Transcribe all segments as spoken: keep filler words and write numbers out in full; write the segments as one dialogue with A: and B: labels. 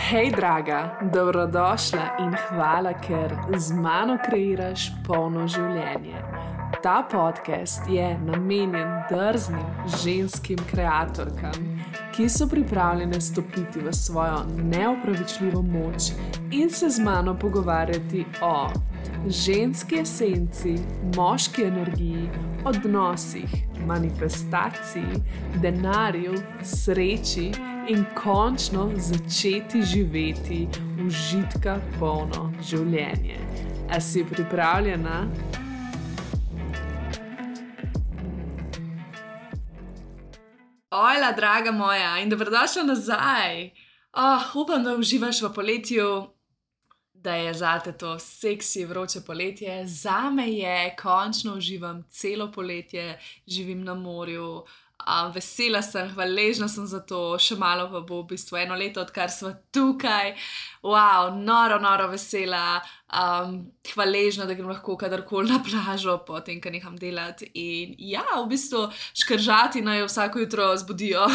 A: Hej, draga, dobrodošla in hvala, ker z mano kreiraš polno življenje. Ta podcast je namenjen drznim ženskim kreatorkam, ki so pripravljene stopiti v svojo neopravičljivo moč in se z mano pogovarjati o ženski esenci, moški energiji, odnosih, manifestaciji, denarju, sreči in končno začeti živeti užitka polno življenje. A si pripravljena? Ojla, draga moja, in dobrodošla nazaj. Oh, upam, da uživaš v poletju, da je zate to seksi, vroče poletje. Zame je, končno uživam celo poletje, živim na morju. Um, vesela sem, hvaležna sem za to, še malo pa bo v bistvu eno leto, odkar sva tukaj. Wow, noro, noro vesela, um, hvaležna, da grem lahko kadarkoli na plažo, potem, ko neham delati. In ja, v bistvu škržati naj jo vsako jutro zbudijo.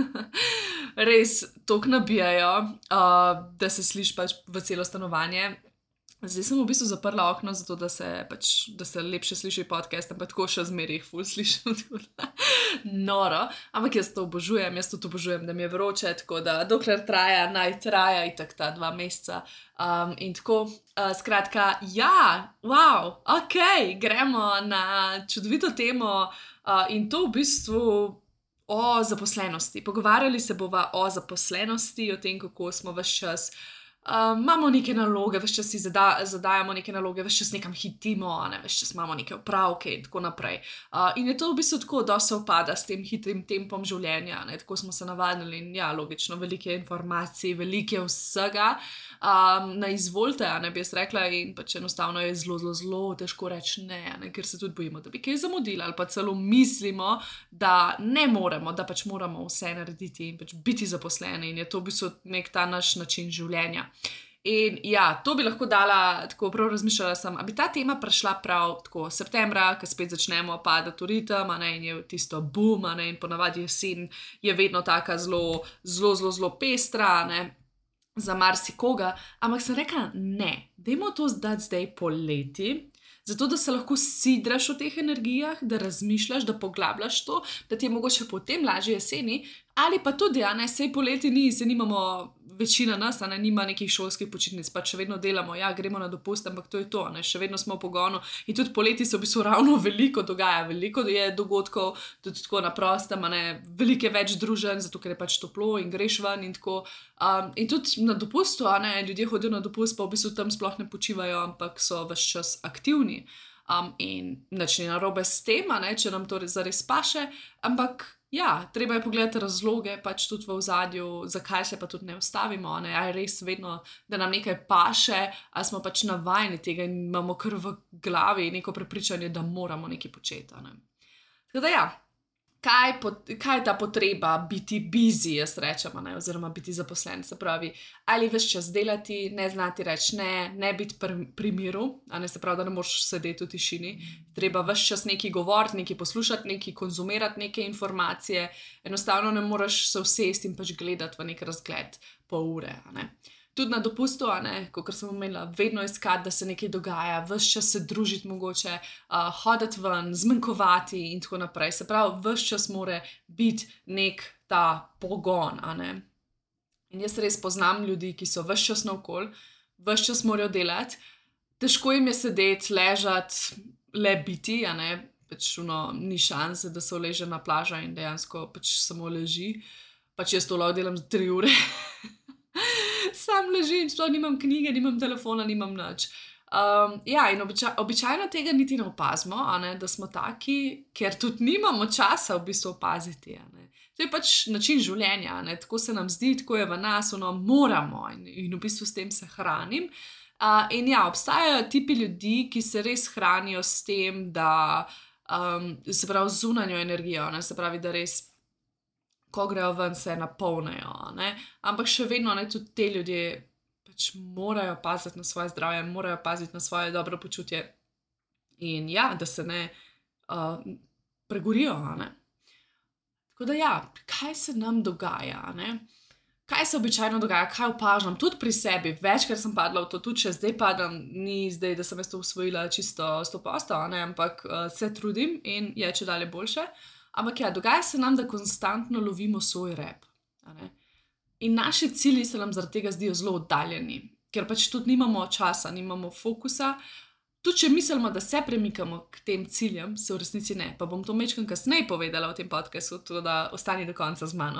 A: Res toliko nabijajo, uh, da se sliši pač v celo stanovanje. Zdaj sem v bistvu zaprla okno, zato da se, pač, da se lepše sliši podcast, ampak tako še zmeraj jih ful slišim. Noro, ampak jaz to obožujem, jaz to obožujem, da mi je vroče, tako da dokler traja, naj traja itak ta dva meseca. Um, in tako, uh, skratka, ja, wow, ok, gremo na čudovito temo uh, in to v bistvu o zaposlenosti. Pogovarjali se bova o zaposlenosti, o tem, kako smo ves čas Uh, imamo neke naloge, ves čas si zada, zadajamo neke naloge, ves čas nekam hitimo, ne, ves čas imamo neke opravke in tako naprej. Uh, in je to v bistvu tako, da se upada s tem hitrim tempom življenja, ne, tako smo se navadili in ja, logično, velike informacije, velike vsega, um, na izvolte, ne, bi jaz rekla, in pač enostavno je zelo, zelo, zelo težko reči ne, ne, ker se tudi bojimo, da bi kaj zamudili ali pa celo mislimo, da ne moremo, da pač moramo vse narediti in pač biti zaposleni in je to v bistvu nek ta naš način življenja. In ja, to bi lahko dala, tako prav razmišljala sem, a bi ta tema prišla prav tako septembra, ko spet začnemo padati v ritem, a ne, in je tisto boom, a ne, in ponavadi jesen je vedno taka zelo, zelo, zelo, zelo pestra, ne, za marsikoga, ampak sem rekla, ne, dajmo to dati zdaj poleti, zato da se lahko sidraš v teh energijah, da razmišljaš, da poglabljaš to, da ti je mogoče potem lažje jeseni, ali pa tudi, a ne, sej poleti ni, se nimamo, večina nas, a ne, nima nekih šolskih počitnic, pa še vedno delamo, ja, gremo na dopust, ampak to je to, ne, še vedno smo v pogonu in tudi poleti se v bistvu ravno veliko dogaja, veliko je dogodkov, tudi tako na prostem, a ne, veliko je več druženj, zato ker je pač toplo in greš ven in tako. Um, in tudi na dopustu, a ne, ljudje hodijo na dopust, pa v bistvu tam sploh ne počivajo, ampak so ves čas aktivni. Um, in nič ni narobe s tem, a ne, če nam to zares paše, ampak ja, treba je pogledati razloge, pač tudi v ozadju, zakaj se pa tudi ne ustavimo, ne, a je res vedno, da nam nekaj paše, a smo pač navajeni tega in imamo kar v glavi neko prepričanje, da moramo nekaj početi, ne. Tako da ja, kaj, pot, kaj je ta potreba biti busy, jaz rečem, ne, oziroma biti zaposlen, se pravi, ali ves čas delati, ne znati reči ne, ne biti pri, pri miru, a ne, se pravi, da ne moreš sedeti v tišini, treba ves čas nekaj govoriti, nekaj poslušati, nekaj konzumirati, neke informacije, enostavno ne moreš se usesti in pač gledati v nek razgled pol ure, a ne. Tudi na dopustu, a ne, kakor sem omenila, vedno iskati, da se nekaj dogaja, ves čas se družiti mogoče, uh, hoditi ven, zmanjkovati in tako naprej. Se pravi, ves čas mora biti nek ta pogon, a ne. In jaz res poznam ljudi, ki so ves čas naokoli, ves čas morajo delati, težko jim je sedeti, ležati, le biti, a ne, pač ono, ni šanse, da se uleže na plaža in dejansko pač samo leži. Pač jaz to lahko delam za tri ure. Sam ležim, sploh nimam knjige, nimam telefona, nimam nič. Um, ja, in običaj, običajno tega niti ne opazimo, a ne, da smo taki, ker tudi nimamo časa v bistvu opaziti, a ne. To je pač način življenja, a ne, tako se nam zdi, tako je v nas, ono, moramo in, in v bistvu s tem se hranim. Uh, in ja, obstajajo tipi ljudi, ki se res hranijo s tem, da um, se pravi zunanjo energijo, ne, se pravi, da res ko grejo ven, se napolnejo, ne? Ampak še vedno, ne, tudi te ljudje pač morajo paziti na svoje zdravje, morajo paziti na svoje dobro počutje in ja, da se ne uh, pregorijo, ne? Tako da ja, kaj se nam dogaja, ne? kaj se običajno dogaja, kaj opažam, tudi pri sebi, večkrat sem padla v to, tudi če zdaj padam, ni zdaj, da sem jaz to usvojila čisto sto procentov, ampak uh, se trudim in je če dalje boljše. Ampak ja, dogaja se nam, da konstantno lovimo svoj rep. In naši cilji se nam zaradi tega zdijo zelo oddaljeni, ker pač tudi nimamo časa, nimamo fokusa. Tudi če mislimo, da se premikamo k tem ciljem, se v resnici ne. Pa bom to majčkeno kasneje povedala v tem podcastu, tako da ostani do konca z mano.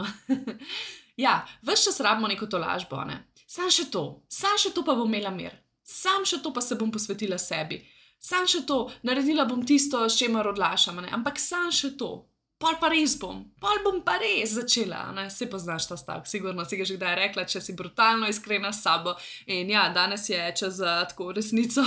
A: Ja, ves čas rabimo neko tolažbo, ne. Sam še to, sam še to pa bom imela mir. Sam še to pa se bom posvetila sebi. Sam še to, naredila bom tisto, s čemer odlašam, ne. Ampak sam še to. Pol pa res bom, pol bom pa res začela, ne, saj poznaš ta stavek, sigurno si ga že kdaj rekla, če si brutalno iskrena s sabo. In ja, danes je čas za tako resnico.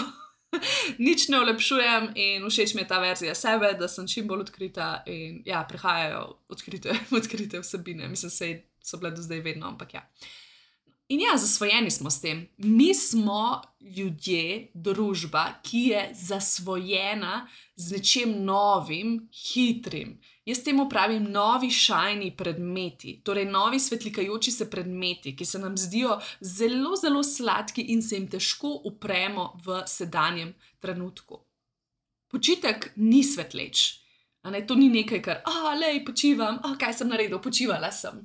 A: Nič ne olepšujem in všeč mi je ta verzija sebe, da sem čim bolj odkrita in ja, prihajajo odkrite, odkrite vsebine. Mislim, sej so bile do zdaj vedno, ampak ja. In ja, zasvojeni smo s tem. Mi smo ljudje, družba, ki je zasvojena z nečem novim, hitrim. Jaz temu pravim novi shiny predmeti, torej novi svetlikajoči se predmeti, ki se nam zdijo zelo, zelo sladki in se jim težko upremo v sedanjem trenutku. Počitek ni svetleč. A ne, to ni nekaj, kar, a, lej, počivam, a, kaj sem naredil, počivala sem.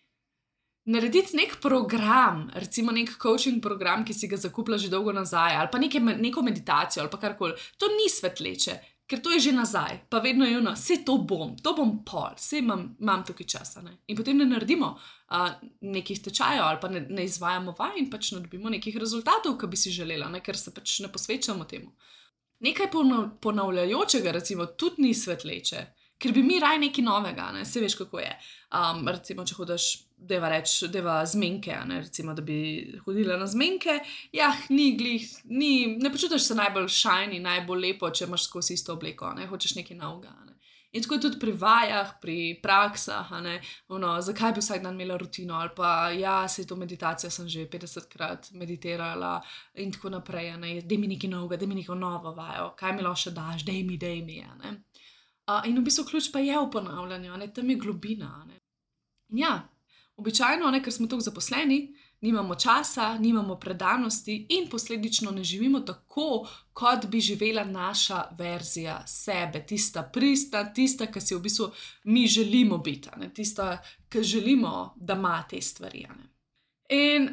A: Narediti nek program, recimo nek coaching program, ki si ga zakupila že dolgo nazaj, ali pa neke, neko meditacijo, ali pa karkoli, to ni svetleče, ker to je že nazaj, pa vedno je ono, sej to bom, to bom pol, sej imam, imam tukaj časa, ne. In potem ne naredimo uh, nekih tečajev, ali pa ne, ne izvajamo vaj in pač ne dobimo nekih rezultatov, ki bi si želela, ne, ker se pač ne posvečamo temu. Nekaj ponavljajočega, recimo, tudi ni svetleče, ker bi mi raj nekaj novega, ne, saj veš, kako je. Um, recimo, če hodaš, deva reč, deva zmenke, ne, recimo, da bi hodila na zmenke, jah, ni glih, ni, ne počutiš se najbolj shiny, najbolj lepo, če imaš skozi isto obleko, ne, hočeš nekaj novega, ne. In tako je tudi pri vajah, pri praksah, ne, ono, zakaj bi vsak dan imela rutino, ali pa, ja, sej to meditacijo sem že petdesetkrat meditirala in tako naprej, ne, daj mi nekaj novega, daj mi neko novo vajo, kaj mi lahko še daš, daj mi, daj mi, ne. Uh, in v bistvu ključ pa je v ponavljanju, ne, tam je globina, ne. In ja, običajno, ne, ker smo toliko zaposleni, nimamo časa, nimamo predanosti in posledično ne živimo tako, kot bi živela naša verzija sebe, tista pristna, tista, ki si v bistvu mi želimo biti, ne, tista, ki želimo, da ima te stvari, ne. In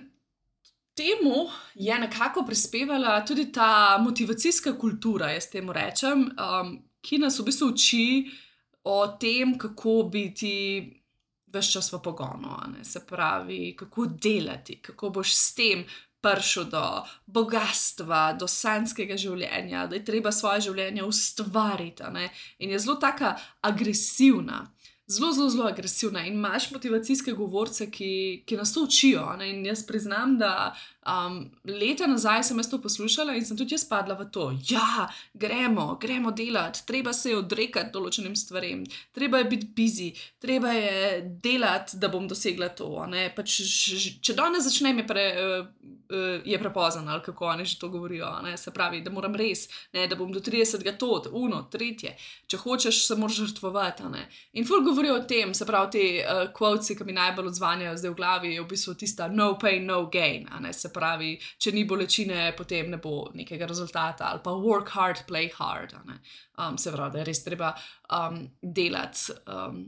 A: temu je nekako prispevala tudi ta motivacijska kultura, jaz temu rečem, um, ki nas v bistvu uči o tem, kako biti ves čas v pogonu, ne, se pravi, kako delati, kako boš s tem prišel do bogastva, do sanjskega življenja, da je treba svoje življenje ustvariti, ne, in je zelo taka agresivna. Zelo, zelo, zelo agresivna in imaš motivacijske govorce, ki, ki nas to učijo, ne? In jaz priznam, da um, leta nazaj sem jaz to poslušala in sem tudi jaz padla v to. Ja, gremo, gremo delati, treba se je odrekati določenim stvarem, treba je biti busy, treba je delati, da bom dosegla to, ne? Pač, če danes začnem, je, pre, uh, je prepozno, ali kako oni že to govorijo, ne? Se pravi, da moram res, ne? Da bom do tridesetega to, uno, tretje, če hočeš, se moraš žrtvovati, ne? In ful govorijo o tem, se pravi, ti uh, quotesi, ki mi najbolj odzvanjajo zdaj v glavi, je v bistvu tista no pain, no gain, a ne, se pravi, če ni bolečine, potem ne bo nekega rezultata, ali pa work hard, play hard, a ne, um, se pravi, da je res treba um, delati um,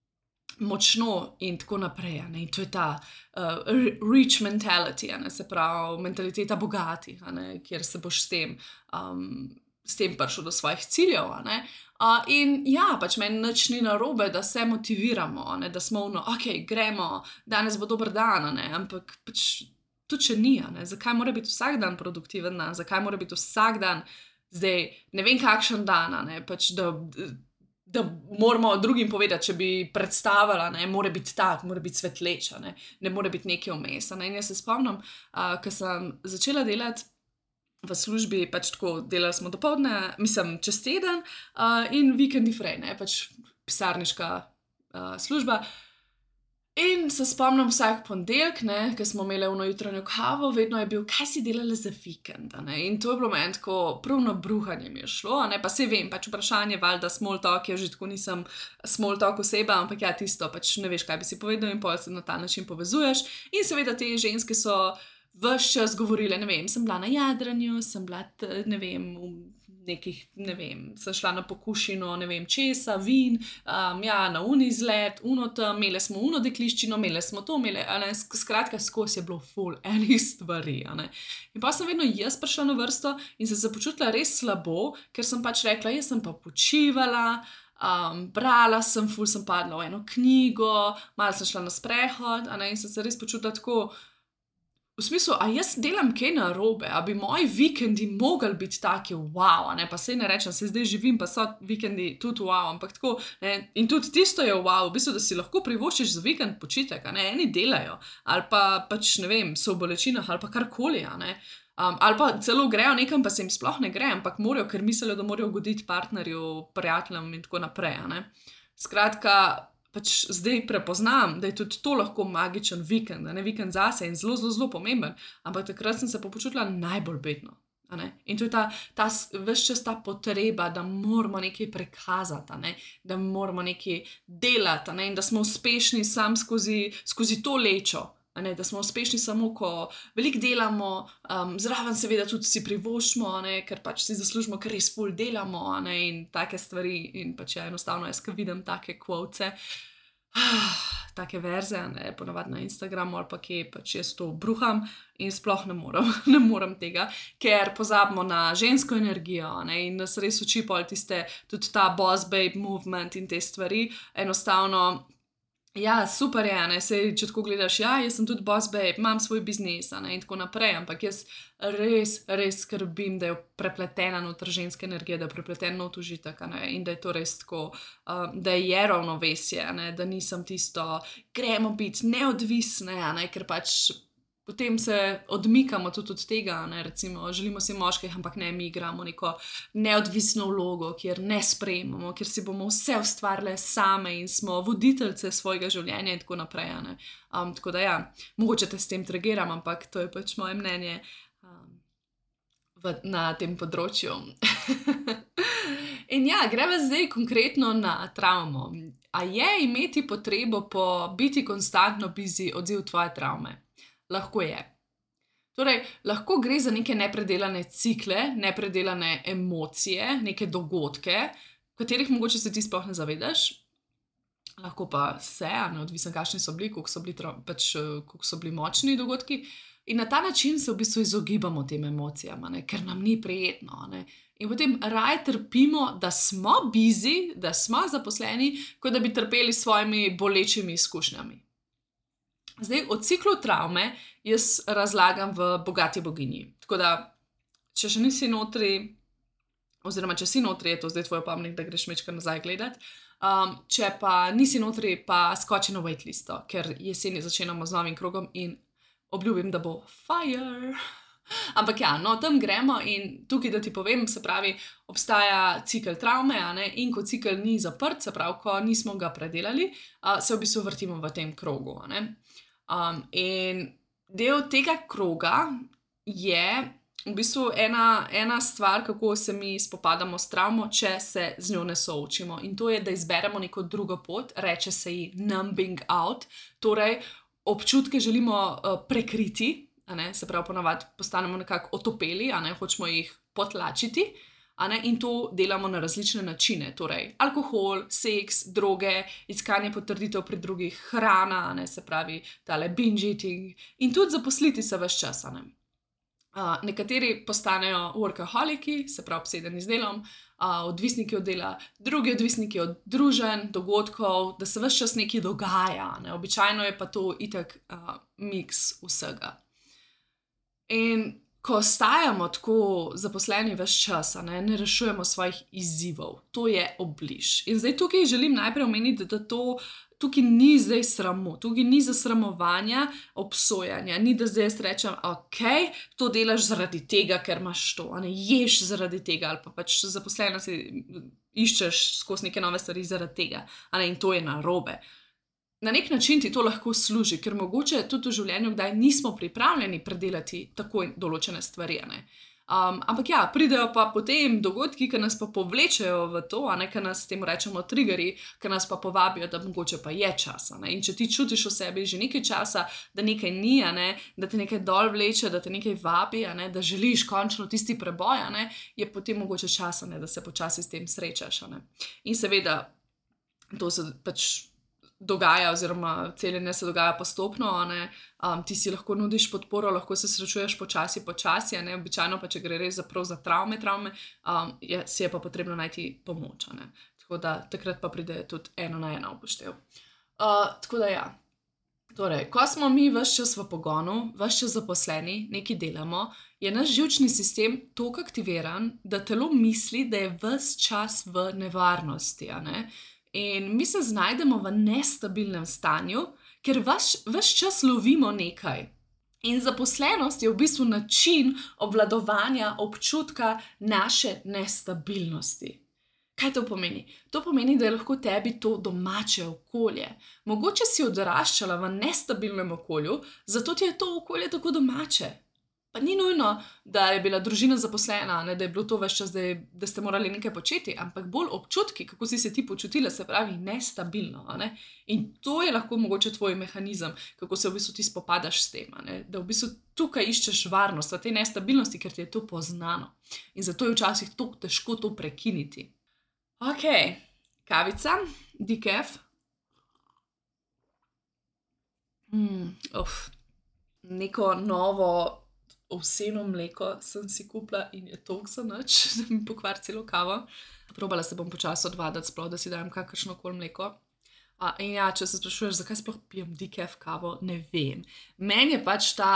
A: močno in tako naprej, a ne, in to je ta uh, rich mentality, a ne, se pravi, mentaliteta bogati, a ne, kjer se boš s tem um, s tem prišel do svojih ciljev, a ne. Uh, in ja, pač meni nič ni narobe, da se motiviramo, a ne, da smo ono, ok, gremo, danes bo dober dan, a ne, ampak pač tudi če ni, a ne, zakaj mora biti vsak dan produktiven dan, zakaj mora biti vsak dan zdaj, ne vem kakšen dan, a ne, pač da, da moramo drugim povedati, če bi predstavila, ne, mora biti tak, mora biti svetleč, a ne, ne more biti nekaj vmes, a ne, in jaz se spomnim, uh, ko sem začela delati v službi, pač tako delali smo dopoldne, mislim, čez teden uh, in vikendi fraj, ne, pač pisarniška uh, služba. In se spomnim vsak ponedeljek, ne, ko smo imeli eno jutranjo kavo, vedno je bil, kaj si delala za vikend, a ne. In to je bilo meni tako, prav na bruhanje mi je šlo, a ne, pa saj vem, pač vprašanje, valjda small talk, jaz že tako nisem small talk oseba, ampak ja, tisto, pač ne veš, kaj bi si povedal in pol se na ta način povezuješ. In seveda te ženske so ves čas govorile, ne vem, sem bila na jadranju, sem bila, t- ne vem, v nekih, ne vem, sem šla na pokušino, ne vem, česa, vin, um, ja, na uni izlet, uno tam, imeli smo uno dekliščino, imeli smo to, imeli, a ne, sk- skratka, skozi je bilo ful enih stvari, a ne. In pa sem vedno jaz prišla na vrsto in sem se počutila res slabo, ker sem pač rekla, jaz sem pa počivala, um, brala sem, ful sem padla v eno knjigo, malo sem šla na sprehod, a ne, in sem se res počutila tako, v smislu, a jaz delam kaj narobe, a bi moji vikendi mogli biti taki wow, a ne, pa sej ne rečem, se zdaj živim, pa so vikendi tudi wow, ampak tako, ne, in tudi tisto je wow, v bistvu, da si lahko privoščiš za vikend počitek, a ne, eni delajo, ali pa pač, ne vem, so v bolečinah, ali pa karkoli, a ne, um, ali pa celo grejo nekam, pa se jim sploh ne gre, ampak morajo, ker mislijo, da morajo ugoditi partnerju, prijateljem in tako naprej, a ne. Skratka, pač zdaj prepoznam, da je tudi to lahko magičen vikend, a ne, vikend zase in zelo, zelo, zelo pomemben, ampak takrat sem se pa počutila najbolj bedno, a ne. In to je ta, ta s- ves čas ta potreba, da moramo nekaj prikazati, a ne, da moramo nekaj delati, a ne, in da smo uspešni sam skozi, skozi to lečo, a ne, da smo uspešni samo, ko veliko delamo, um, zraven seveda tudi si privoščimo, a ne, ker pač si zaslužimo, ker res ful delamo, a ne, in take stvari, in pač ja, enostavno jaz, ko vidim take kvotce, take verze, a ne, ponavadi na Instagramu ali pa kje, pač jaz to bruham in sploh ne morem, ne morem tega, ker pozabimo na žensko energijo, a ne, in nas res uči pol tiste, tudi ta boss babe movement in te stvari, enostavno, ja, super je, a ne, sej, če tako gledaš, ja, jaz sem tudi boss babe, imam svoj biznis, a ne, in tako naprej, ampak jaz res, res skrbim, da je prepletena noter ženska energija, da je prepleten not užitek, a ne, in da je to res tako, um, da je ravnovesje, a ne, da nisem tisto, gremo biti neodvisne, a ne, ker pač potem se odmikamo tudi od tega, a ne, recimo, želimo si moških, ampak ne, mi igramo neko neodvisno vlogo, kjer ne sprejemamo, kjer si bomo vse ustvarile same in smo voditeljice svojega življenja in tako naprej, a ne. Um, tako da ja, mogoče te s tem tregiram, ampak to je pač moje mnenje um, v, na tem področju. In ja, greva zdaj konkretno na travmo. A je imeti potrebo po biti konstantno busy odziv tvoje travme? Lahko je. Torej, lahko gre za neke nepredelane cikle, nepredelane emocije, neke dogodke, katerih mogoče se ti sploh ne zavedaš, lahko pa se, a ne, odvisno kakšni so bili, koliko so bili, tra- pač, eh, koliko so bili močni dogodki. In na ta način se v bistvu izogibamo tem emocijam, a ne, ker nam ni prijetno, a ne. In potem raje trpimo, da smo busy, da smo zaposleni, kot da bi trpeli s svojimi bolečimi izkušnjami. Zdaj, o ciklu travme jaz razlagam v Bogati boginji. Tako da, če še nisi notri, oziroma če si notri, je to zdaj tvoj opomnik, da greš mečkar nazaj gledat. Um, če pa nisi notri, pa skoči na waitlisto, ker jeseni začenjamo z novim krogom in obljubim, da bo fire. Ampak ja, no, tam gremo in tukaj, da ti povem, se pravi, obstaja cikel travme, a ne, in ko cikel ni zaprt, se pravi, ko nismo ga predelali, uh, se v bistvu vrtimo v tem krogu, a ne. Um, in del tega kroga je v bistvu ena, ena stvar, kako se mi spopadamo s travmo, če se z njo ne soočimo. In to je, da izberemo neko drugo pot, reče se ji numbing out, torej občutke želimo uh, prekriti, a ne, se pravi, ponavadi postanemo nekako otopeli, a ne, hočemo jih potlačiti, a ne, in to delamo na različne načine, torej alkohol, seks, droge, iskanje potrditev pri drugih, hrana, a ne, se pravi, tale binge eating in tudi zaposliti se ves čas, a ne. Uh, nekateri postanejo workaholiki, se pravi obsedeni z delom, uh, odvisniki od dela, drugi odvisniki od druženj, dogodkov, da se ves čas nekaj dogaja, ne. Običajno je pa to itak uh, miks vsega. In ko ostajamo tako zaposleni ves čas, a ne, ne rešujemo svojih izzivov, to je obliž. In zdaj tukaj želim najprej omeniti, da to tukaj ni zdaj sramu, tukaj ni zasramovanja, obsojanja, ni da zdaj jaz rečem, ok, to delaš zaradi tega, ker imaš to, a ne, ješ zaradi tega, ali pa pač zaposlena si iščeš skozi neke nove stvari zaradi tega, a ne, in to je narobe. na nek način ti to lahko služi, ker mogoče tudi v življenju kdaj nismo pripravljeni predelati takoj določene stvari. Ne? Um, ampak ja, pridejo pa potem dogodki, ki nas pa povlečejo v to, a ne, ki nas temu rečemo triggeri, ki nas pa povabijo, da mogoče pa je čas. In če ti čutiš v sebi že nekaj časa, da nekaj ni, a ne, da te nekaj dol vleče, da te nekaj vabi, a ne, da želiš končno tisti preboj, a ne, je potem mogoče čas, a ne, da se počasi s tem srečaš. A ne. In seveda, to se pač dogaja, oziroma celjenje se dogaja postopno, um, ti si lahko nudiš podporo, lahko se srečuješ počasi, počasi, a ne, običajno pa, če gre res za prav za travme, travme, um, je, si je pa potrebno najti pomoč, a ne, tako da takrat pa pride tudi eno na eno upoštev. Uh, tako da ja, torej, ko smo mi ves čas v pogonu, ves čas zaposleni, nekaj delamo, je naš živčni sistem toliko aktiviran, da telo misli, da je ves čas v nevarnosti, a ne. In mi se znajdemo v nestabilnem stanju, ker ves čas lovimo nekaj. In zaposlenost je v bistvu način obvladovanja občutka naše nestabilnosti. Kaj to pomeni? To pomeni, da je lahko tebi to domače okolje. Mogoče si odraščala v nestabilnem okolju, zato ti je to okolje tako domače. Pa ni nujno, da je bila družina zaposlena, ne, da je bilo to ves čas, da, je, da ste morali nekaj početi, ampak bolj občutki, kako si se ti počutila, se pravi nestabilno. A ne? In to je lahko mogoče tvoj mehanizem, kako se v bistvu ti spopadaš s tem. A ne? Da v bistvu tukaj iščeš varnost v tej nestabilnosti, ker ti je to poznano. In zato je včasih tako težko to prekiniti. Ok, kavica, decaf. Mm, uf, neko novo ovseno mleko sem si kupila in je toliko za nič, da mi pokvari celo kavo. Probala se bom počasi odvaditi sploh, da si dajem kakršnokoli mleko. A, in ja, če se sprašuješ, zakaj sploh pijem decaf kavo, ne vem. Meni je pač ta,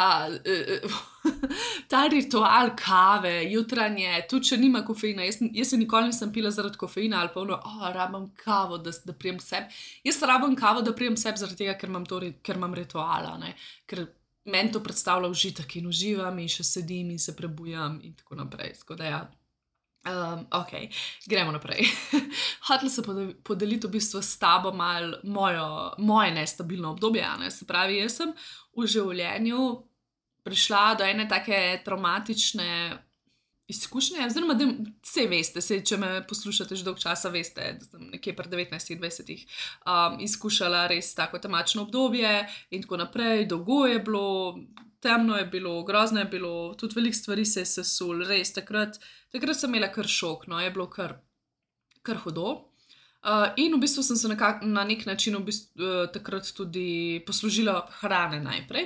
A: ta ritual kave, jutranje, tudi če nima kofeina. Jaz, jaz se nikoli nisem pila zaradi kofeina ali pa ono, oh, rabim kavo, da, da prijem k sebi. Jaz rabim kavo, da prijem k sebi zaradi tega, ker imam, to, ker imam rituala, ne. Ker meni to predstavlja užitek in uživam in še sedim in se prebujam in tako naprej. Tako da ja, um, ok, gremo naprej. Hotela se podeliti v bistvu s tabo malo mojo, moje nestabilno obdobje. Ne? Se pravi, jaz sem v življenju prišla do ene take traumatične izkušnje, oziroma da vse veste, sej, če me poslušate že dolgo časa, veste, da sem nekje pri devetnajstih, dvajsetih um, izkušala res tako temačno obdobje in tako naprej, dolgo je bilo, temno je bilo, grozno je bilo, tudi veliko stvari se je sesul, res, takrat, takrat sem imela kar šok, no, je bilo kar, kar hudo. Uh, in v bistvu sem se nekak, na nek način v bistvu, uh, takrat tudi poslužila hrane najprej.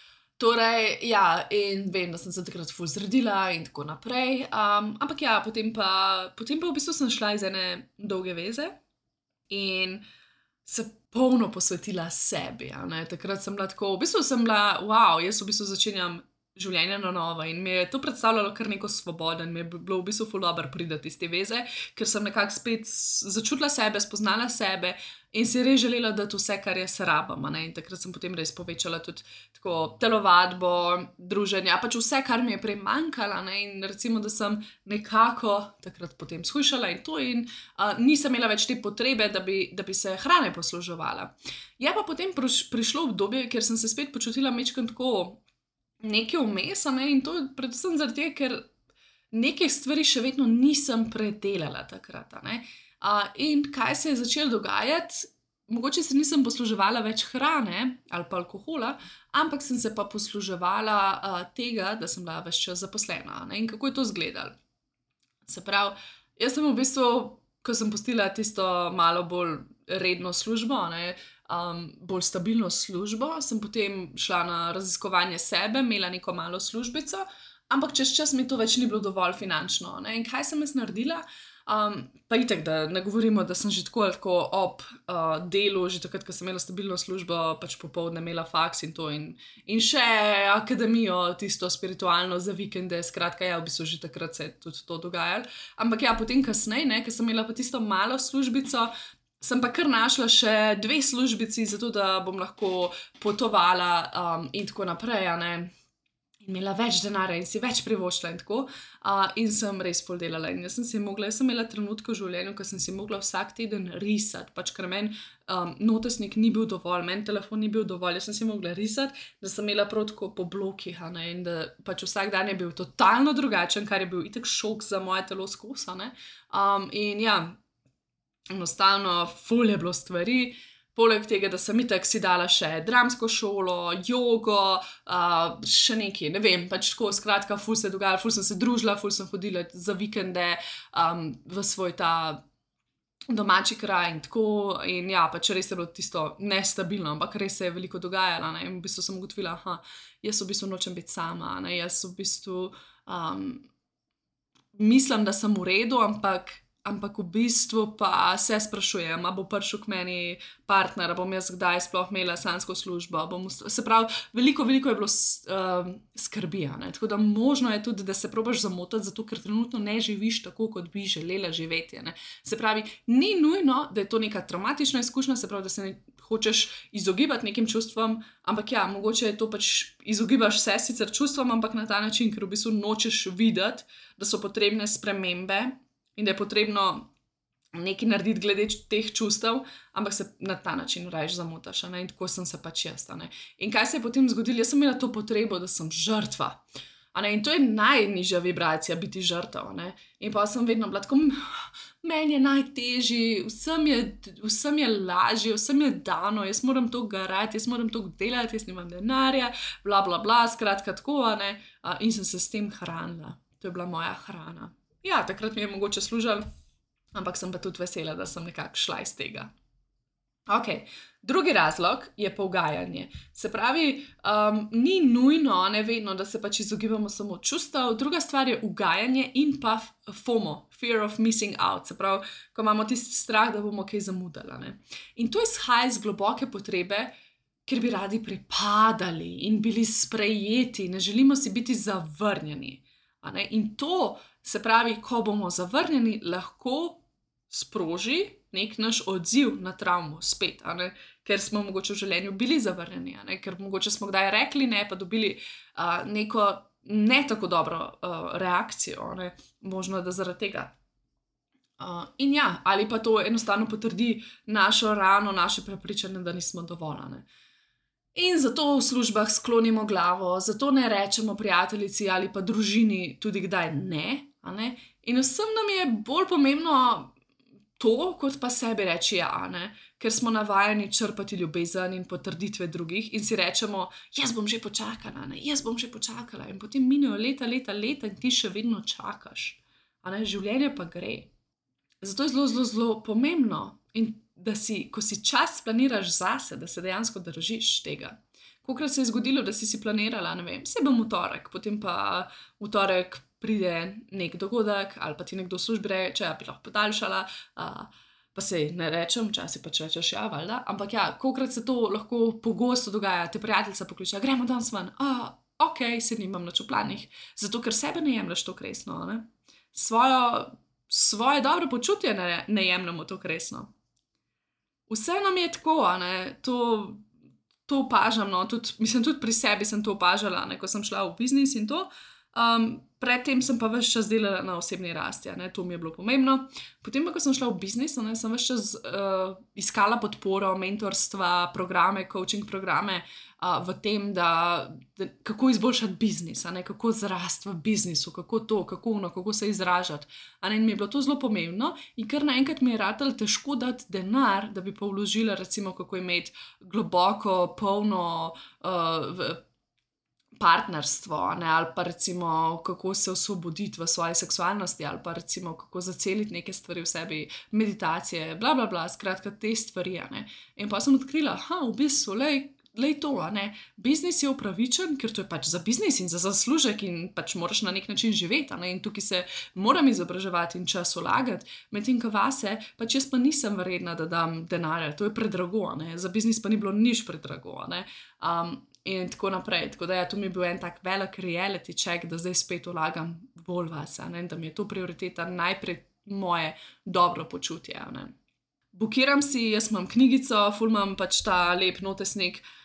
A: Torej, ja, in vem, da sem se takrat ful zredila in tako naprej, um, ampak ja, potem pa, potem pa v bistvu sem šla iz ene dolge veze in se polno posvetila sebi, a ne, takrat sem bila tako, v bistvu sem bila, wow, jaz v bistvu začenjam življenje na novo in mi je to predstavljalo kar neko svobodo in mi je bilo v bistvu ful dobro priti iz te veze, ker sem nekako spet začutila sebe, spoznala sebe in si res želela dati vse, kar jaz rabam, a ne, in takrat sem potem res povečala tudi tako telovadbo, druženja, pač vse, kar mi je prej manjkalo, ne, in recimo, da sem nekako takrat potem shujšala in to in uh, nisem imela več te potrebe, da bi, da bi se hrane posluževala. Je pa potem priš, prišlo obdobje, kjer sem se spet počutila majčkeno tako nekaj vmes, ne, in to predvsem zaradi tega, ker nekaj stvari še vedno nisem predelala takrat, a ne. Uh, in kaj se je začelo dogajati, mogoče se nisem posluževala več hrane ali pa alkohola, ampak sem se pa posluževala uh, tega, da sem bila ves čas zaposlena, ne, in kako je to izgledalo. Se pravi, jaz sem v bistvu, ko sem pustila tisto malo bolj redno službo, ne, um, bolj stabilno službo, sem potem šla na raziskovanje sebe, imela neko malo službico, ampak čez čas mi to več ni bilo dovolj finančno, ne, in kaj sem jaz naredila? Um, pa itak, da ne govorimo, da sem že tako, tako ob uh, delu, že takrat, ko sem imela stabilno službo, pač popoldne imela faks in to in, in še akademijo, tisto spiritualno za vikende, skratka, ja, v bistvu že takrat se je tudi to dogajalo. Ampak ja, potem kasneje, ne, ker sem imela pa tisto malo službico, sem pa kar našla še dve službici, zato da bom lahko potovala um, in tako naprej, a ne. imela več denarja in si več privoščila in tako. Uh, in sem res ful delala. In jaz sem si mogla, jaz sem imela trenutke v življenju, ko sem si mogla vsak teden risati, pač ker meni um, notesnik ni bil dovolj, meni telefon ni bil dovolj, jaz sem si mogla risati, da sem imela prav tako po blokih, a ne, in da pač vsak dan je bil totalno drugačen, kar je bil itak šok za moje telo skozi, ne. Um, in ja, enostavno ful je bilo stvari. Poleg tega, da sem itak si dala še dramsko šolo, jogo, uh, še nekaj, ne vem, pač tako, skratka, ful se je dogajalo, ful sem se družila, ful sem hodila za vikende um, v svoj ta domači kraj in tako. In ja, pač res je bilo tisto nestabilno, ampak res se je veliko dogajalo, ne, in v bistvu sem ugotovila, aha, jaz v bistvu nočem biti sama, ne, jaz v bistvu um, mislim, da sem v redu, ampak Ampak v bistvu pa se sprašujem, a bo prišel k meni partner, a bom jaz kdaj sploh imela sanjsko službo. Bom ust... Se pravi, veliko, veliko je bilo uh, skrbi, ne? Tako da možno je tudi, da se probaš zamotati, zato ker trenutno ne živiš tako, kot bi želela živeti. Ne? Se pravi, ni nujno, da je to neka travmatična izkušnja, se pravi, da se ne hočeš izogibati nekim čustvom, ampak ja, mogoče je to pač izogibaš se sicer čustvom, ampak na ta način, ker v bistvu nočeš videti, da so potrebne spremembe, in da je potrebno nekaj narediti glede teh čustev, ampak se na ta način rajš zamotaš, ne? In tako sem se pač jaz. Ne? In kaj se je potem zgodilo? Jaz sem imela to potrebo, da sem žrtva. Ne? In to je najnižja vibracija, biti žrtev. Ne? In pa sem vedno bila tako, meni je najtežji, vsem je, vsem je lažje, vsem je dano, jaz moram to garati, jaz moram to delati, jaz nimam denarja, bla, bla, bla, skratka tako, ne? In sem se s tem hranila. To je bila moja hrana. Ja, takrat mi je mogoče služil, ampak sem pa tudi vesela, da sem nekako šla iz tega. Ok, drugi razlog je pogajanje. Se pravi, um, ni nujno, ne vedno, da se pač izogibamo samo čustev. Druga stvar je ugajanje in pa FOMO, fear of missing out. Se pravi, ko imamo tisti strah, da bomo kaj zamudili. Ne? In to izhaja iz globoke potrebe, ker bi radi pripadali in bili sprejeti, ne želimo si biti zavrnjeni. In to, se pravi, ko bomo zavrnjeni, lahko sproži nek naš odziv na travmo spet, ker smo mogoče v življenju bili zavrnjeni, ker mogoče smo kdaj rekli ne, pa dobili uh, neko ne tako dobro uh, reakcijo, ne? Možno da zaradi tega. Uh, in ja, ali pa to enostavno potrdi našo rano, naše prepričanje, da nismo dovolj. In zato v službah sklonimo glavo, zato ne rečemo prijateljici ali pa družini tudi kdaj ne, ne? In vsem nam je bolj pomembno to, kot pa sebi reči ja, ne? Ker smo navajeni črpati ljubezen in potrditve drugih in si rečemo, jaz bom že počakala, ne? Jaz bom že počakala in potem minejo leta, leta, leta in ti še vedno čakaš, ne? Življenje pa gre. Zato je zelo, zelo, zelo pomembno in da si, ko si čas planiraš zase, da se dejansko držiš tega. Kolikrat se je zgodilo, da si si planirala, ne vem, se bom v torek, potem pa v torek pride nek dogodek ali pa ti nekdo v službi reče, ja, bi lahko podaljšala, uh, pa se ne rečem, včasih pač rečeš ja, valjda, ampak ja, kolikrat se to lahko pogosto dogaja, te prijateljica pokliče, gremo danes ven, ah, ok, se nimam nič v planih, zato ker sebe ne jemlješ to resno, ne? Svojo, svoje dobro počutje ne, ne jemljamo to resno. Vse nam je tako, ne, to, to opažam, no, tudi, mislim, tudi pri sebi sem to opažala, ne, ko sem šla v biznis in to. Um, predtem sem pa ves čas delala na osebni rasti, ne, to mi je bilo pomembno. Potem pa, ko sem šla v biznis, ne, sem ves čas uh, iskala podporo, mentorstva, programe, coaching programe uh, v tem, da, da kako izboljšati biznis, ne, kako zrasti v biznisu, kako to, kako ono, kako se izražati. Ne, in mi je bilo to zelo pomembno in kar naenkrat mi je ratalo težko dati denar, da bi pa vložila recimo, kako imeti globoko, polno uh, v, partnerstvo, ne, ali pa recimo kako se osvoboditi v svoji seksualnosti, ali pa recimo kako zaceliti neke stvari v sebi, meditacije, bla, bla, bla, skratka te stvari, ne. In pa sem odkrila, ha, v bistvu, lej, lej to, ne, biznis je upravičen, ker to je pač za biznis in za zaslužek in pač moraš na nek način živeti, ne, in tukaj se moram izobraževati in čas vlagati, medtem ko vase, pač jaz pa nisem vredna, da dam denarja, to je predrago, ne, za biznis pa ni bilo nič predrago, ne. Um, In tako naprej. Tako da ja, tu mi je bil en tak velik reality check, da zdaj spet vlagam bolj vase, ne? Da mi je to prioriteta najprej moje dobro počutje. Ne? Bukiram si, jaz imam knjigico, ful imam pač ta lep notesnik,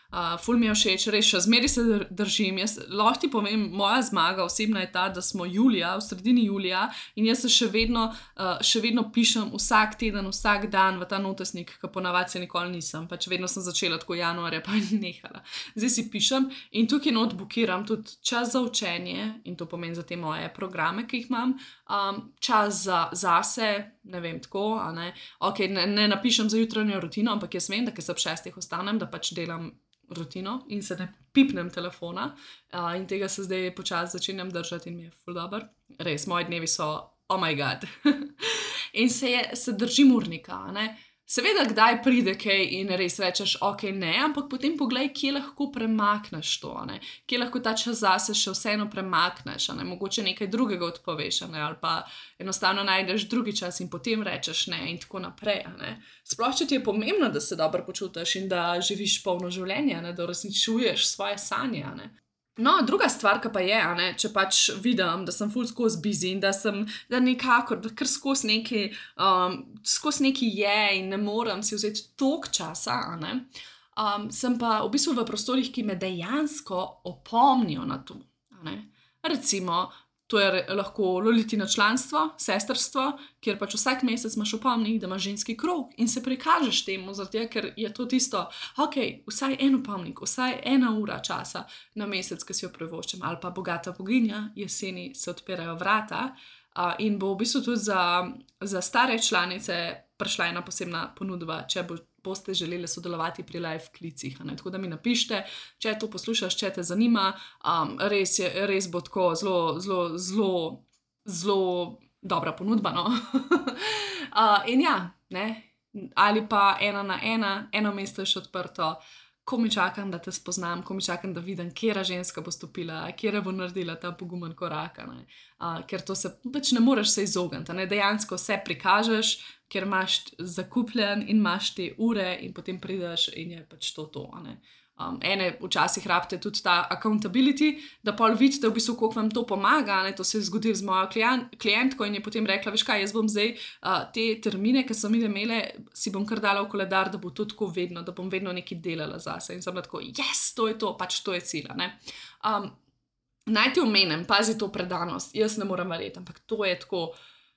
A: Uh, ful mi je všeč, res še zmeri se držim. Jaz lahko ti povem, moja zmaga osebna je ta, da smo julija, v sredini julija in jaz se še vedno, uh, še vedno pišem vsak teden, vsak dan v ta notesnik, ki ponavadi se nikoli nisem, pač vedno sem začela tako januarja, pa ni nehala. Zdaj si pišem in tukaj not bukiram tudi čas za učenje in to pomeni za te moje programe, ki jih imam, um, čas za, zase, ne vem, tako, a ne. Ok, ne, ne napišem za jutranjo rutino, ampak jaz vem, da ker se ob šestih ostanem, da pač delam rutino in se ne pipnem telefona uh, in tega se zdaj počasi začenjam držati in mi je ful dober. Res, moji dnevi so, oh my god. In se, je, se držim urnika, ne. Seveda, kdaj pride kaj in res rečeš, ok, ne, ampak potem poglej, kje lahko premakneš to, ne? Kje lahko ta čas zase še vseeno premakneš, ne? Mogoče nekaj drugega odpoveš, ne? Ali pa enostavno najdeš drugi čas in potem rečeš ne in tako naprej. Ne? Sploh, če ti je pomembno, da se dobro počutiš in da živiš polno življenje, ne? Da uresničuješ svoje sanje. Ne? No, druga stvar, ki pa je, ne, če pač vidim, da sem ful skozi busy in da sem, da nekako, da kar skozi neki, um, skozi neki je in ne morem si vzeti toliko časa, ne, um, sem pa v bistvu v prostorih, ki me dejansko opomnijo na to, ne. Recimo, to je lahko Lolitino članstvo, sestrstvo, kjer pač vsak mesec imaš opomnik, da imaš ženski krog in se prikažeš temu, zato ker je to tisto, ok, vsaj en opomnik, vsaj ena ura časa na mesec, ki si jo privoščim, ali pa Bogata boginja, jeseni se odpirajo vrata uh, in bo v bistvu tudi za, za stare članice prišla ena posebna ponudba, če bo boste želeli sodelovati pri live klicih. Ne? Tako da mi napište, če to poslušaš, če te zanima, um, res, je, res bo tako zelo, zelo, zelo, zelo dobra ponudba. No? uh, in ja, ne? Ali pa ena na ena, eno mesto je še odprto, ko mi čakam, da te spoznam, ko mi čakam, da vidim, kjera ženska bo stopila, kjera bo naredila ta pogumen korak. Uh, ker to se pač ne moreš se izogniti. Ne? Dejansko vse prikažeš, ker imaš zakupljen in imaš te ure in potem prideš in je pač to to. Ne? Um, ene včasih rabite tudi ta accountability, da pol vidite v bistvu, koliko vam to pomaga. Ne? To se je zgodilo z mojo klientko in je potem rekla, veš kaj, jaz bom zdaj uh, te termine, ki sem jih imela, si bom kar dala v koledar, da bo to tako vedno, da bom vedno nekaj delala zase. In sem bila tako, yes, to je to, pač to je cilj. Um, naj ti omenim, pazi to predanost, jaz ne morem verjeti, ampak to je tako,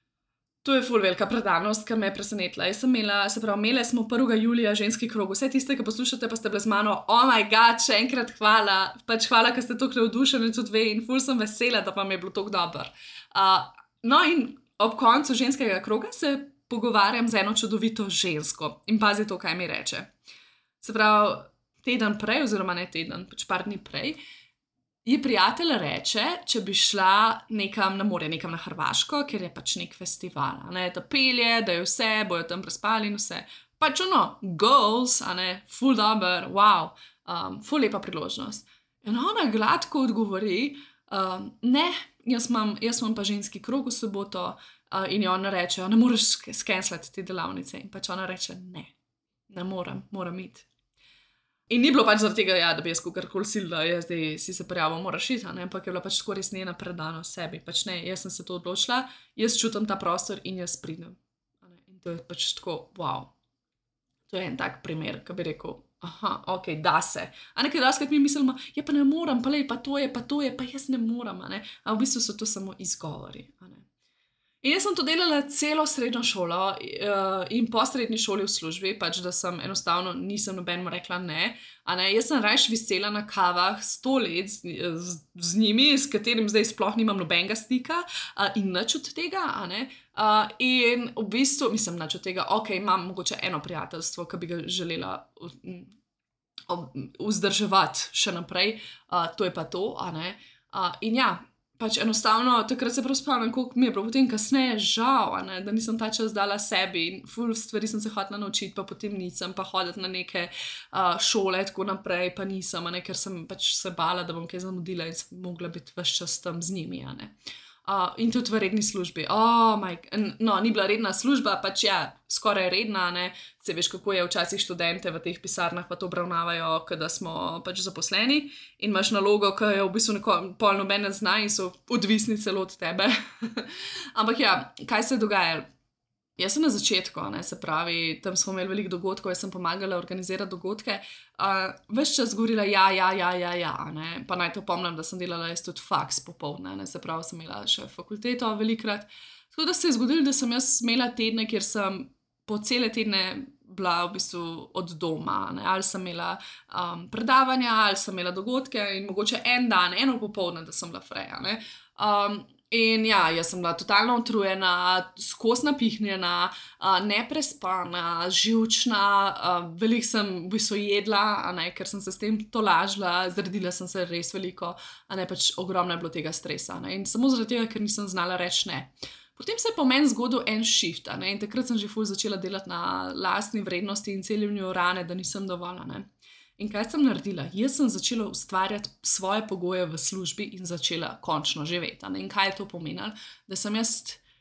A: to je ful velika predanost, ki me je presenetila. Jaz sem imela, se pravi, imele smo prvega julija ženski krog. Vse tiste, ki poslušate, pa ste bili z mano, oh my god, še enkrat hvala. Pač hvala, ker ste tako navdušeni tudi ve in ful sem vesela, da pa mi je bilo tako dobro. Uh, no in ob koncu ženskega kroga se pogovarjam z eno čudovito žensko in pazi to, kaj mi reče. Se pravi, teden prej, oziroma ne teden, pač par dni prej, ji prijatelj reče, če bi šla nekam na morje, nekam na Hrvaško, ker je pač nek festival, ne, da pelje, da je vse, bojo tam prespali in vse. Pač ono, goals, a ne, ful dober, wow, um, ful lepa priložnost. In ona gladko odgovori, um, ne, jaz imam, jaz imam pa ženski krog v soboto uh, in jo ona reče, ne moreš skenslati te delavnice. In pač ona reče, ne, ne morem, moram iti. In ni bilo pač zaradi tega, ja, da bi jaz kakorkoli silila, jaz zdaj si se prijavil, moraš iti, ampak je bila pač tako res njena predanost sebi. Pač ne, jaz sem se to odločila, jaz čutim ta prostor in jaz pridem. In to je pač tako, wow. To je en tak primer, ki bi rekel, aha, ok, da se. A nekaj daskrat mi mislimo, ja pa ne moram, pa lej, pa to je, pa to je, pa jaz ne moram, a ne. A v bistvu so to samo izgovori, a ne. In jaz sem to delala celo srednjo šolo uh, in po srednji šoli v službi, pač da sem enostavno nisem nobenemu rekla ne, a ne, jaz sem rajš visela na kavah sto let z, z, z njimi, s katerim zdaj sploh nimam nobenega stika uh, in nič od tega, a ne, uh, in v bistvu, mislim, nič od tega, ok, imam mogoče eno prijateljstvo, ki bi ga želela uh, vzdrževati še naprej, uh, to je pa to, a ne, uh, in ja, pač enostavno, takrat se prav spomnim, koliko mi je bilo potem kasneje žal, ne, da nisem ta čas dala sebi in ful stvari sem se hotela naučiti, pa potem nisem, pa hoditi na neke uh, šole, tako naprej, pa nisem, ne, ker sem pač se bala, da bom kaj zamudila in sem mogla biti ves čas tam z njimi, ne. Uh, in tudi v redni službi. Oh, my, no, ni bila redna služba, pač ja, skoraj redna, ne. Se veš, kako je včasih študente v teh pisarnah pa to obravnavajo, kada smo pač zaposleni in imaš nalogo, ki jo v bistvu neko pol noben ne zna in so odvisni celo od tebe. Ampak ja, kaj se je dogajalo? Jaz sem na začetku, ne, se pravi, tam smo imeli veliko dogodkov, jaz sem pomagala organizirati dogodke. Uh, ves čas govorila, ja, ja, ja, ja, ja, ne. Pa naj te opomnim, da sem delala jaz tudi faks popoldne, ne, se pravi, sem imela še fakulteto velikrat. Tako da se je zgodilo, da sem jaz imela tedne, kjer sem po cele tedne bila v bistvu od doma, ne. Ali sem imela um, predavanja, ali sem imela dogodke in mogoče en dan, eno popoldne, da sem bila freja, ne. Um, In ja, jaz sem bila totalno utrujena, skozi napihnjena, uh, neprespana, živčna, uh, veliko sem v bistvu jedla, a ne, ker sem se s tem tolažila, zredila sem se res veliko, a ne, pač ogromno je bilo tega stresa, ne, in samo zaradi tega, ker nisem znala reči ne. Potem se je po meni zgodil en shift, a ne, in takrat sem že ful začela delati na lastni vrednosti in celjenju rane, da nisem dovolj, a ne. In kaj sem naredila? Jaz sem začela ustvarjati svoje pogoje v službi in začela končno živeti. In kaj je to pomenilo? Da sem jaz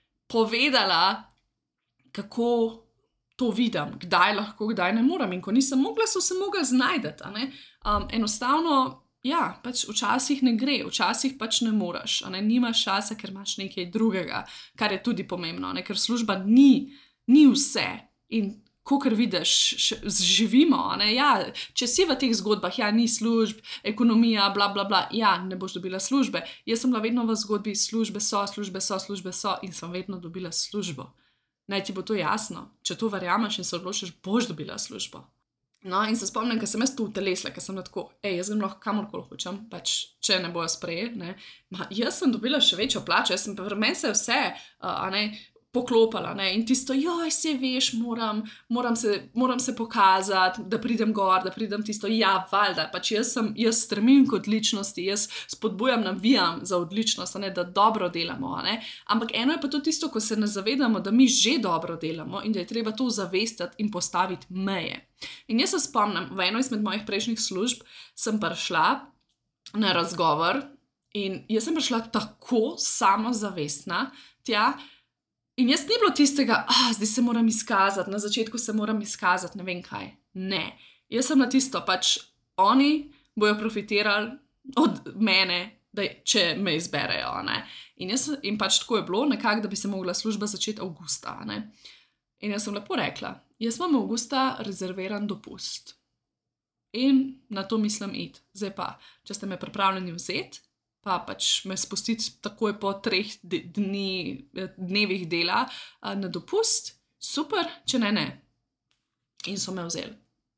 A: povedala, kako to vidim, kdaj lahko, kdaj ne morem. In ko nisem mogla, so se mogla znajdeti. Um, enostavno, ja, pač včasih ne gre, včasih pač ne moreš. Ne? Nimaš časa, ker imaš nekaj drugega, kar je tudi pomembno, ne? Ker služba ni, ni vse. In kakor vidiš, živimo, ne, ja, če si v teh zgodbah, ja, ni služb, ekonomija, bla, bla, bla, ja, ne boš dobila službe. Jaz sem bila vedno v zgodbi, službe so, službe so, službe so in sem vedno dobila službo. Naj ti bo to jasno. Če to verjameš in se odločiš, boš dobila službo. No, in se spomnim, ker sem jaz tu utelesla, ker sem tako, ej, jaz grem lahko kamorkoli hočem, pač, če ne bojo sprejeli, ne. Ma, jaz sem dobila še večjo plačo, jaz sem, pri meni se vse, uh, a ne, poklopala, ne, in tisto, joj, se veš, moram, moram, se, moram se pokazati, da pridem gor, da pridem tisto, ja, valjda, pač jaz sem, jaz stremim k odličnosti, jaz spodbujam, navijam za odličnost, ne, da dobro delamo, ne, ampak eno je pa tudi tisto, ko se ne zavedamo, da mi že dobro delamo in da je treba to zavestiti in postaviti meje. In jaz se spomnim, v eno izmed mojih prejšnjih služb sem prišla na razgovor in jaz sem prišla tako samozavestna tja. In jaz ni bilo tistega, ah, zdaj se moram izkazati, na začetku se moram izkazati, ne vem kaj. Ne, jaz sem na tisto, pač oni bojo profitirali od mene, da, če me izberejo, ne. In, jaz, in pač tako je bilo, nekako, da bi se mogla služba začeti avgusta, ne. In jaz sem lepo rekla, jaz imam avgusta rezerviran dopust. In na to mislim iti. Zdaj pa, če ste me pripravljeni vzeti, pa pač me spustiti takoj po treh dni, dnevih dela na dopust, super, če ne, ne. In so me vzeli.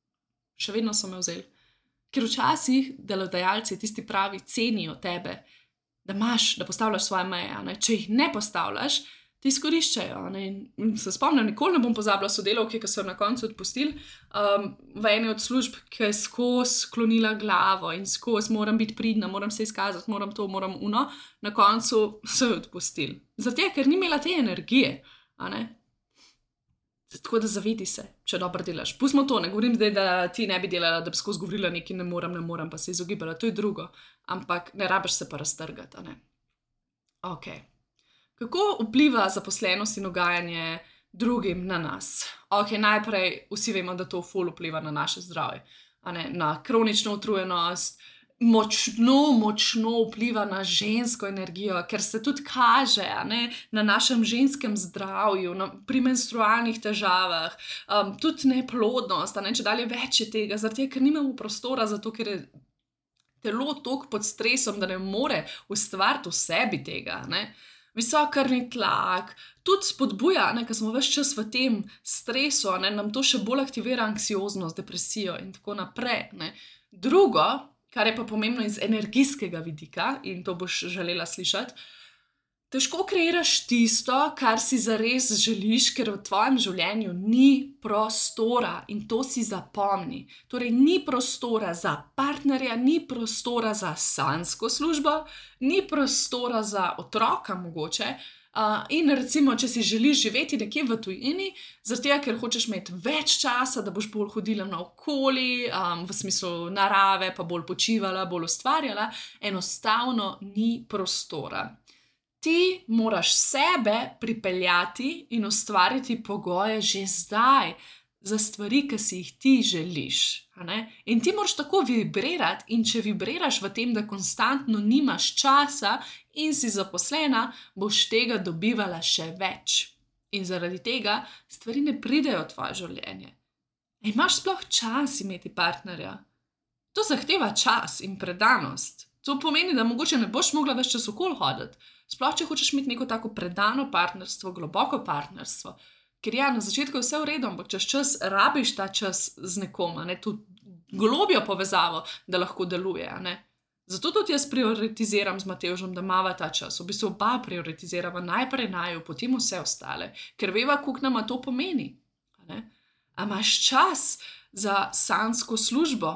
A: Še vedno so me vzeli. Ker včasih delodajalci, tisti pravi, cenijo tebe, da imaš, da postavljaš svoje meje, ne? Če jih ne postavljaš, te izkoriščajo, ne? In se spomnim, nikoli ne bom pozabila sodelavke, ki so na koncu odpustili, um, v eni od služb, ki je skozi klonila glavo in skozi moram biti pridna, moram se izkazati, moram to, moram uno, na koncu so jo odpustili. Zato, ker ni imela te energije, a ne? Tako da zavedi se, če dobro delaš. Pustimo to, ne govorim zdaj, da ti ne bi delala, da bi skozi govorila nekaj ne morem, ne morem, pa se izogibala, to je drugo. Ampak ne rabiš se pa raztrgati, a ne? Okej. Kako vpliva zaposlenost in ugajanje drugim na nas? Ok, najprej vsi vemo, da to ful vpliva na naše zdravje, a ne, na kronično utrujenost, močno, močno vpliva na žensko energijo, ker se tudi kaže, a ne, na našem ženskem zdravju, na, pri menstrualnih težavah, um, tudi neplodnost, a ne, če dalje več je tega, zaradi tega, ker nimamo prostora, zato ker je telo toliko pod stresom, da ne more ustvariti v sebi tega, ne. Visok krvni tlak, tudi spodbuja, ne, ker smo ves čas v tem stresu, ne, nam to še bolj aktivira anksioznost, depresijo in tako naprej, ne. Drugo, kar je pa pomembno iz energijskega vidika, in to boš želela slišati, težko kreiraš tisto, kar si zares želiš, ker v tvojem življenju ni prostora in to si zapomni. Torej, ni prostora za partnerja, ni prostora za sanjsko službo, ni prostora za otroka mogoče. Uh, in recimo, če si želiš živeti nekje v tujini, zato ker hočeš imeti več časa, da boš bolj hodila naokoli, um, v smislu narave, pa bolj počivala, bolj ustvarjala, enostavno ni prostora. Ti moraš sebe pripeljati in ustvariti pogoje že zdaj za stvari, ki si jih ti želiš. A ne? In ti moraš tako vibrirati in če vibriraš v tem, da konstantno nimaš časa in si zaposlena, boš tega dobivala še več. In zaradi tega stvari ne pridejo v tvoje življenje. A imaš sploh čas imeti partnerja? To zahteva čas in predanost. To pomeni, da mogoče ne boš mogla več čas okoli hoditi. Sploh, če hočeš imeti neko tako predano partnerstvo, globoko partnerstvo. Ker ja, na začetku je vse v redu, ampak čez čas rabiš ta čas z nekom, ne, to globjo povezavo, da lahko deluje, ne. Zato tudi jaz prioritiziram z Matevžem, da imava ta čas. V bistvu oba prioritizirava najprej naju, potem vse ostale, ker veva, koliko nama to pomeni. Ne. A imaš čas za sanjsko službo?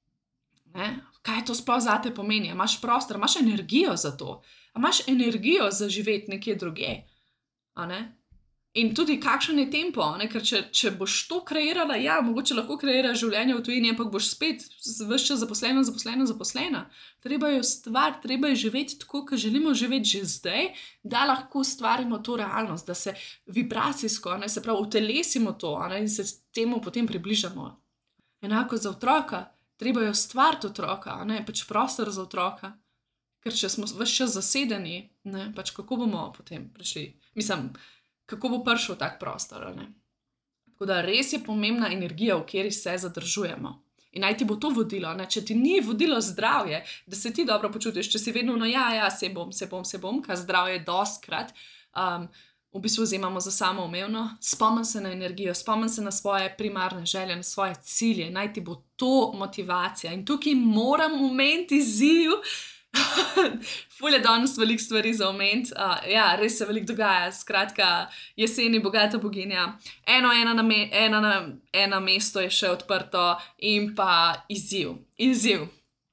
A: Ne? Kaj to sploh zate pomeni? A imaš prostor, a imaš energijo za to? A imaš energijo za živeti nekje drugje? A ne? In tudi kakšen je tempo, ne? Ker če, če boš to kreirala, ja, mogoče lahko kreiraš življenje v tujini, ampak boš spet ves čas zaposlena, zaposlena, zaposlena. Treba je ustvariti, treba je živeti tako, kot želimo živeti že zdaj, da lahko ustvarimo to realnost, da se vibracijsko, ne, se pravi, utelesimo to, ne, in se temu potem približamo. Enako za otroka. Treba je ustvariti otroka, ne, pač prostor za otroka. Ker če smo ves čas zasedeni, ne, pač kako bomo potem prišli, mislim, kako bo prišel tak prostor, ne. Tako da res je pomembna energija, v kateri se zadržujemo. In naj ti bo to vodilo, ne, če ti ni vodilo zdravje, da se ti dobro počutiš, če si vedno, no ja, ja, se bom, se bom, se bom, kar zdravje je dostkrat, um, v bistvu vzemamo za samoumevno, spomnim se na energijo, spomnim se na svoje primarne želje, na svoje cilje, naj ti bo to motivacija. In tukaj moram omeniti izziv. Ful je danes veliko stvari za omeniti. Uh, ja, res se veliko dogaja. Skratka, jeseni bogata boginja. Eno, ena, na me, ena, na, ena mesto je še odprto in pa izziv. Izziv.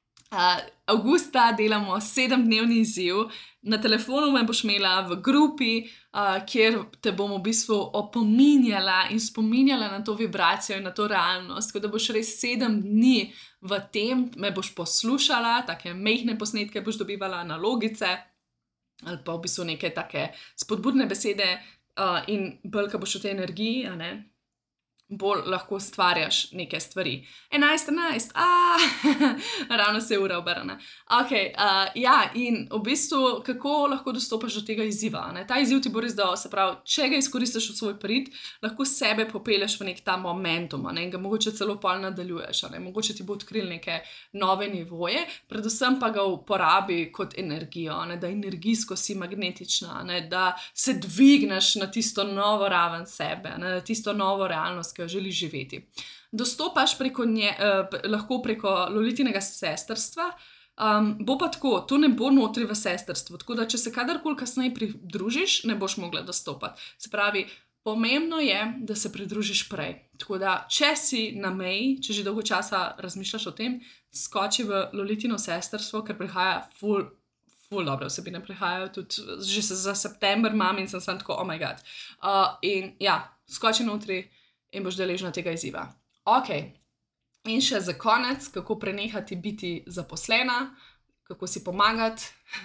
A: Uh, avgusta delamo sedemdnevni izziv. Na telefonu me boš imela v grupi, uh, kjer te bom v bistvu opominjala in spominjala na to vibracijo in na to realnost, tako da boš res sedem dni v tem, me boš poslušala, take mehne posnetke boš dobivala, analogice ali pa v bistvu neke take spodbudne besede uh, in bolj, ko boš v tej energiji, a ne, bolj lahko stvarjaš neke stvari. enajst, enajst, aaa, ravno se je ura obrne. Ok, uh, ja, in v bistvu, kako lahko dostopaš do tega izziva, ne? Ta izziv ti bo res dal, se pravi, če ga izkoristiš v svoj prid, lahko sebe popeleš v nek ta momentum, ne? In ga mogoče celo pol nadaljuješ, ne? Mogoče ti bo odkril neke nove nivoje, predvsem pa ga uporabi kot energijo, ne? Da energijsko si magnetična, ne? Da se dvigneš na tisto novo raven sebe, ne? Na tisto novo realnost, ki jo želiš živeti. Dostopaš preko nje, eh, lahko preko Lolitinega sestrstva, um, bo pa tako, to ne bo notri v sestrstvu, tako da če se kadarkoli kasneje pridružiš, ne boš mogla dostopati. Se pravi, pomembno je, da se pridružiš prej. Tako da, če si na meji, če že dolgo časa razmišljaš o tem, skoči v Lolitino sestrstvo, ker prihaja ful, ful dobre vsebine prihajajo, tudi že za september imam in sem sam tako, oh my god. Uh, in ja, skoči notri in boš deležna tega izziva. Ok, in še za konec, kako prenehati biti zaposlena, kako si pomagati.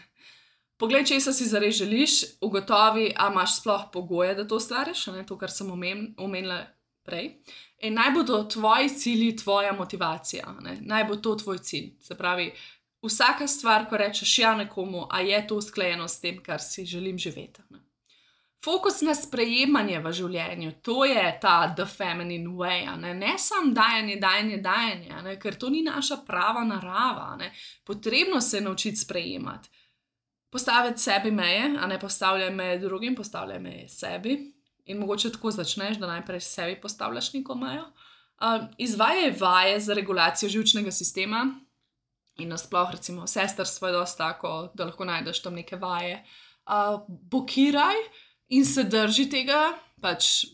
A: Poglej, česa si zares želiš, ugotovi, a imaš sploh pogoje, da to ustvariš, ne, to, kar sem omen, omenila prej. In naj bodo tvoji cilji tvoja motivacija, ne, naj bo to tvoj cilj. Se pravi, vsaka stvar, ko rečeš ja nekomu, a je to usklajeno s tem, kar si želim živeti, ne. Fokus na sprejemanje v življenju, to je ta the feminine way, ne, ne samo dajanje, dajanje, dajanje, ne? Ker to ni naša prava narava, ne? Potrebno se je naučiti sprejemati. Postaviti sebi meje, a ne postavljaj meje drugim, postavljaj meje sebi. In mogoče tako začneš, da najprej sebi postavljaš neko mejo. Uh, izvajaj vaje za regulacijo živčnega sistema in nasploh, recimo, sestrstvo je dosti tako, da lahko najdeš tam neke vaje. Uh, bokiraj in se drži tega, pač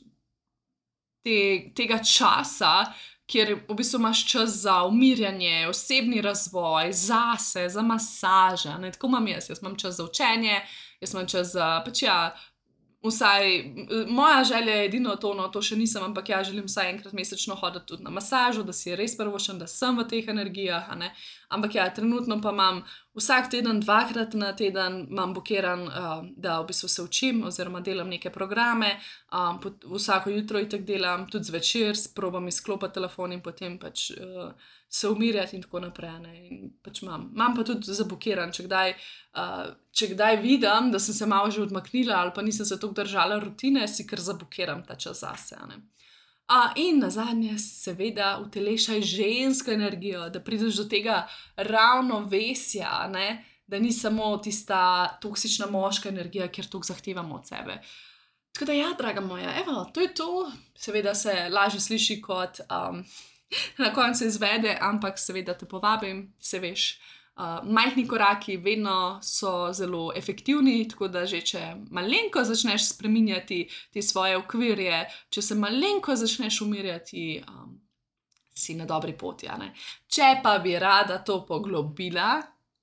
A: te, tega časa, kjer v bistvu imaš čas za umirjanje, osebni razvoj, zase, za masaže, ne, tako imam jaz, jaz imam čas za učenje, jaz imam čas za, pač ja, vsaj, moja želja je edino to, no, to še nisem, ampak ja, želim vsaj enkrat mesečno hoditi tudi na masažo, da si res prvošem, da sem v teh energijah, a ne, Ampak ja, trenutno pa imam vsak teden, dvakrat na teden, imam blokiran, uh, da v bistvu se učim oziroma delam neke programe. Um, pot, vsako jutro itak delam, tudi zvečer, probam izklopiti telefon in potem pač uh, se umirjati in tako naprej. Ne? In pač imam. Imam pa tudi zablokiran, če kdaj, uh, če kdaj vidim, da sem se malo že odmaknila ali pa nisem se toliko držala rutine, si kar zablokiram ta čas zase. Ne? Uh, in na zadnje, seveda, utelešaj žensko energijo, da prideš do tega ravnovesja, ne? Da ni samo tista toksična moška energija, kjer toliko zahtevamo od sebe. Tako da, ja, draga moja, evo, to je to. Seveda se lažje sliši, kot um, na koncu izvede, ampak seveda te povabim, se veš. Uh, majhni koraki vedno so zelo efektivni, tako da že če malenko začneš spreminjati te svoje okvirje, če se malenko začneš umirjati, um, si na dobri poti. Ne? Če pa bi rada to poglobila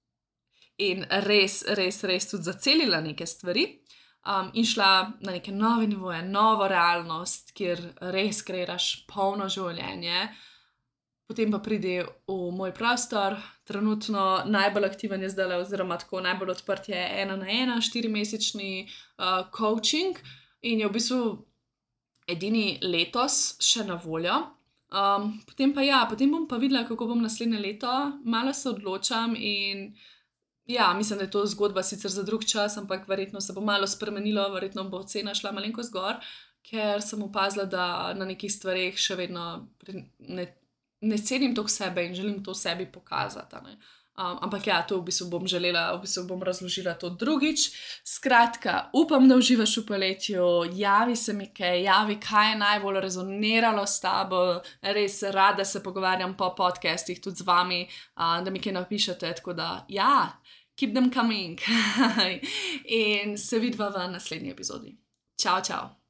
A: in res, res, res tudi zacelila neke stvari um, in šla na neke nove nivoje, novo realnost, kjer res kreiraš polno življenje, potem pa pridi v moj prostor. Trenutno najbolj aktiven je zdaj, oziroma tako najbolj odprt je ena na ena, štirimesečni uh, coaching in je v bistvu edini letos še na voljo. Um, potem pa ja, potem bom pa videla, kako bom naslednje leto, malo se odločam in ja, mislim, da je to zgodba sicer za drug čas, ampak verjetno se bo malo spremenilo, verjetno bo cena šla malenkost gor, ker sem opazila, da na nekih stvareh še vedno ne ne cenim to sebe in želim to sebi pokazati. Um, ampak ja, to v bistvu bom želela, v bistvu bom razložila to drugič. Skratka, upam, da uživaš v poletju, javi se mi kaj, javi, kaj je najbolj rezoniralo s tabo, res rada se pogovarjam po podcastih tudi z vami, uh, da mi kaj napišete, tako da ja, keep them coming. In se vidva v naslednji epizodi. Čau, čau.